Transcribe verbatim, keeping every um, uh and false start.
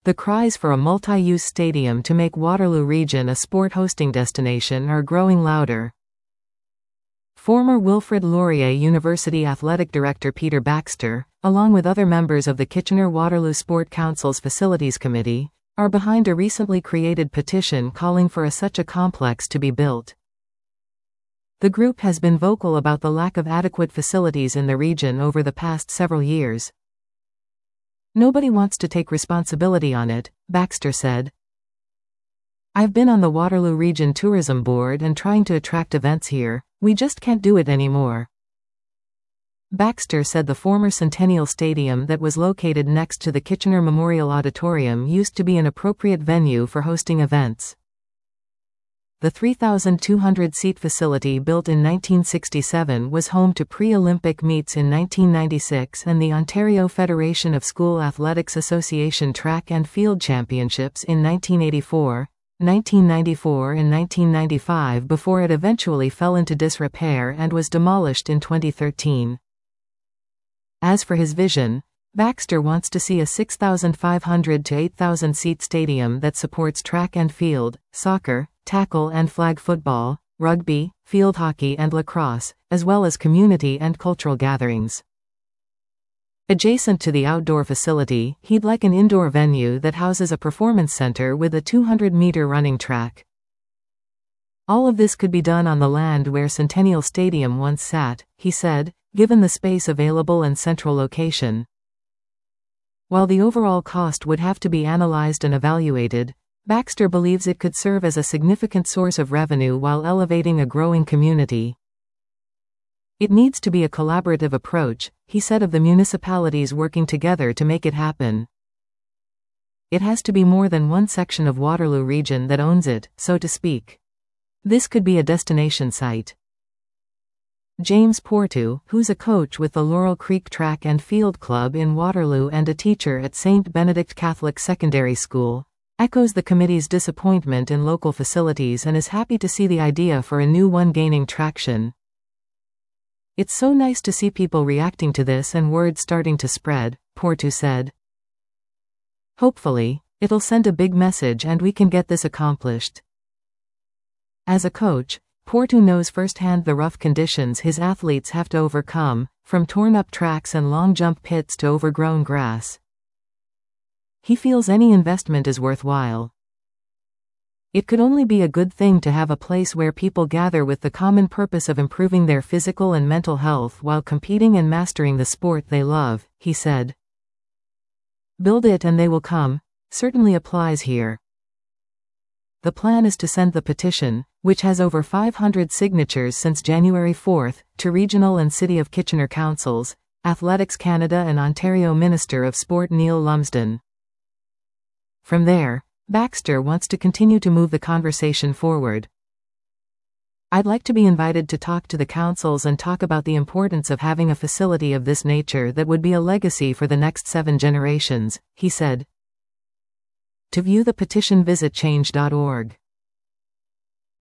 The cries for a multi-use stadium to make Waterloo Region a sport hosting destination are growing louder. Former Wilfrid Laurier University Athletic Director Peter Baxter, along with other members of the Kitchener-Waterloo Sport Council's Facilities Committee, are behind a recently created petition calling for a such a complex to be built. The group has been vocal about the lack of adequate facilities in the region over the past several years. Nobody wants to take responsibility on it, Baxter said. I've been on the Waterloo Region Tourism Board and trying to attract events here. We just can't do it anymore. Baxter said the former Centennial Stadium that was located next to the Kitchener Memorial Auditorium used to be an appropriate venue for hosting events. The three thousand two hundred seat facility built in nineteen sixty-seven was home to pre-Olympic meets in nineteen ninety-six and the Ontario Federation of School Athletics Association Track and Field Championships in nineteen eighty-four, nineteen ninety-four and nineteen ninety-five before it eventually fell into disrepair and was demolished in twenty thirteen. As for his vision, Baxter wants to see a six thousand five hundred to eight thousand seat stadium that supports track and field, soccer, tackle and flag football, rugby, field hockey and lacrosse, as well as community and cultural gatherings. Adjacent to the outdoor facility, he'd like an indoor venue that houses a performance center with a two hundred meter running track. All of this could be done on the land where Centennial Stadium once sat, he said, given the space available and central location. While the overall cost would have to be analyzed and evaluated, Baxter believes it could serve as a significant source of revenue while elevating a growing community. It needs to be a collaborative approach, he said, of the municipalities working together to make it happen. It has to be more than one section of Waterloo Region that owns it, so to speak. This could be a destination site. James Portu, who's a coach with the Laurel Creek Track and Field Club in Waterloo and a teacher at Saint Benedict Catholic Secondary School, echoes the committee's disappointment in local facilities and is happy to see the idea for a new one gaining traction. It's so nice to see people reacting to this and word starting to spread, Portu said. Hopefully, it'll send a big message and we can get this accomplished. As a coach, Portu knows firsthand the rough conditions his athletes have to overcome, from torn-up tracks and long jump pits to overgrown grass. He feels any investment is worthwhile. It could only be a good thing to have a place where people gather with the common purpose of improving their physical and mental health while competing and mastering the sport they love, he said. Build it and they will come, certainly applies here. The plan is to send the petition, which has over five hundred signatures since January fourth, to Regional and City of Kitchener Councils, Athletics Canada and Ontario Minister of Sport Neil Lumsden. From there, Baxter wants to continue to move the conversation forward. I'd like to be invited to talk to the councils and talk about the importance of having a facility of this nature that would be a legacy for the next seven generations, he said. To view the petition, visit change dot org.